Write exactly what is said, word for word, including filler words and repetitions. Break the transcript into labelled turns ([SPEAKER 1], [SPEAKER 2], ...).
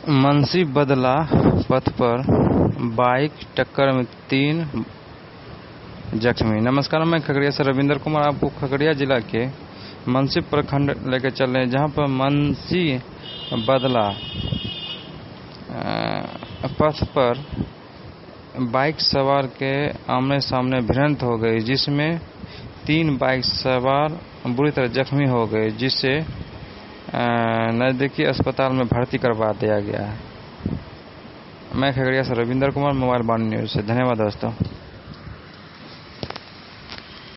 [SPEAKER 1] मनसी बदला पथ पर बाइक टक्कर में तीन जख्मी। नमस्कार, मैं खगड़िया से रविंद्र कुमार आपको खगड़िया जिला के मनसी प्रखंड लेकर चल रहे हैं, जहां पर मनसी बदला पथ पर बाइक सवार के आमने सामने भिड़ंत हो गई, जिसमें तीन बाइक सवार बुरी तरह जख्मी हो गए, जिसे नज़दीकी अस्पताल में भर्ती करवा दिया गया है। मैं खगड़िया से रविंद्र कुमार, मोबाइल बानी न्यूज़ से। धन्यवाद दोस्तों।